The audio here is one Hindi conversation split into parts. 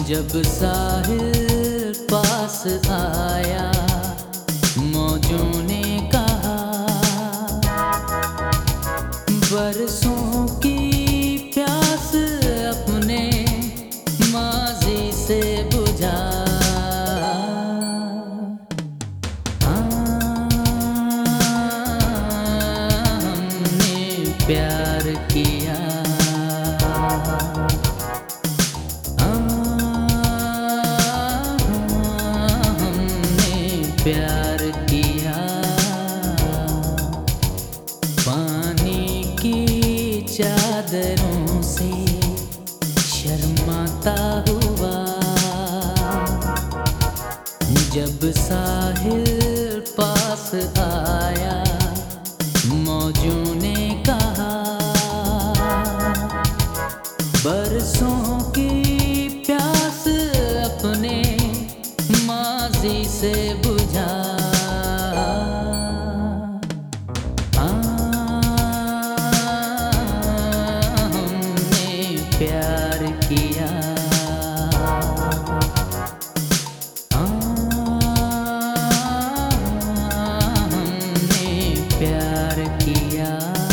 जब साहिल पास आया, मौजों ने कहा बरसों की प्यास अपने माजी से बुझा। हमने प्यार किया, प्यार किया। पानी की चादरों से शर्माता हुआ, जब साहिल पास आया, मौजों ने कहा बरसों की प्यास अपने माजी से बुझा। हमने प्यार किया, हमने प्यार किया।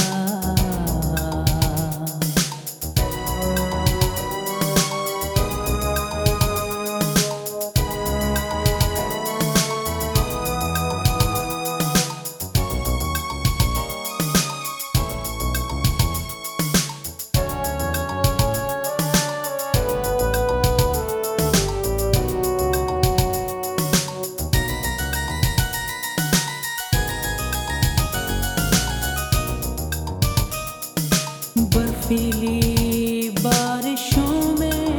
बर्फीली बारिशों में,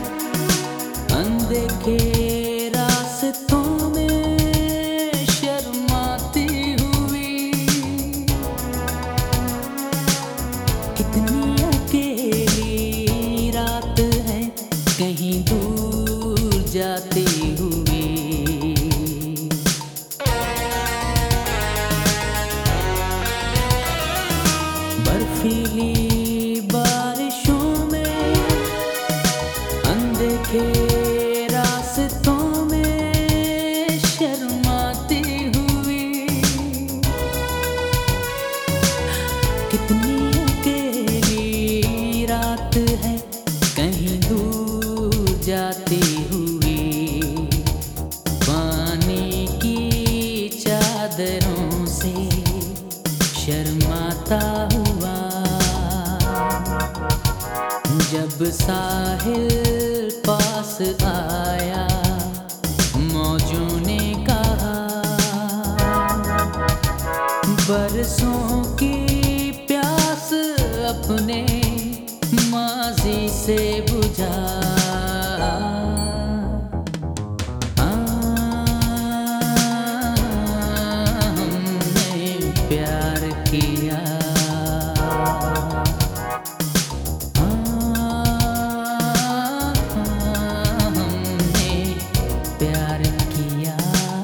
अनदेखे रास्तों में शर्माती हुई, कितनी अकेली रात है कहीं दूर जाती हुई। बर्फीली बारिशों में, अनदेखे रास्तों में शर्माती हुई, कितनी अकेली रात है कहीं दूर जाती हुई। पानी की चादरों से शर्माता हुआ, जब साहिल पास आया, मौजों ने कहा बरसों की प्यास अपने माजी से बुझा। हमने प्यार किया, प्यार किया।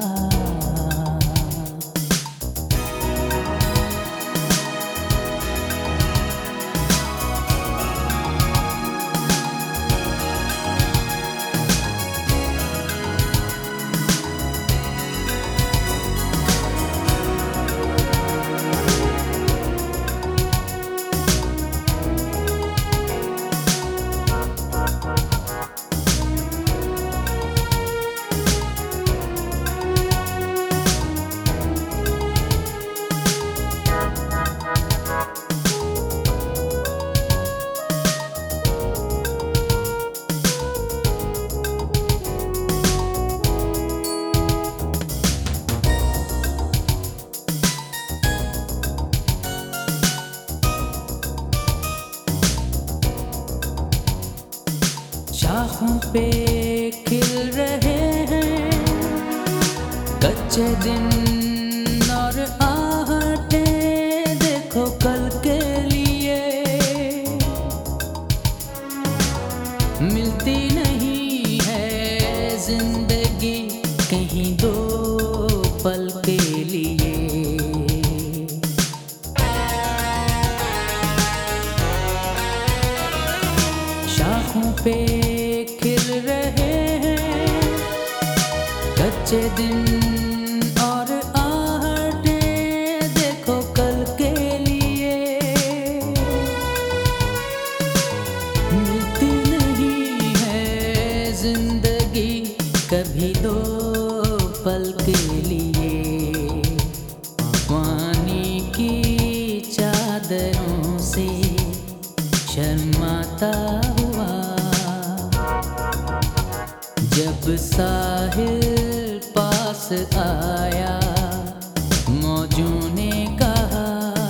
शाखों पे खिल रहे हैं कच्चे दिन और आहटें, देखो कल के लिए मिलती नहीं है जिंदगी कहीं दो पल के लिए। शाखों पे खिल रहे कच्चे दिन और आहटें देखो कल के लिए मिलती नहीं है जिंदगी कभी दो पल के लिए। पानी की चादरों से शर्माता हुआ जब साहिल पास आया मौजों ने कहा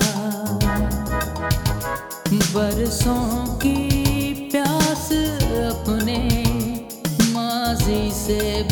बरसों की प्यास अपने माजी से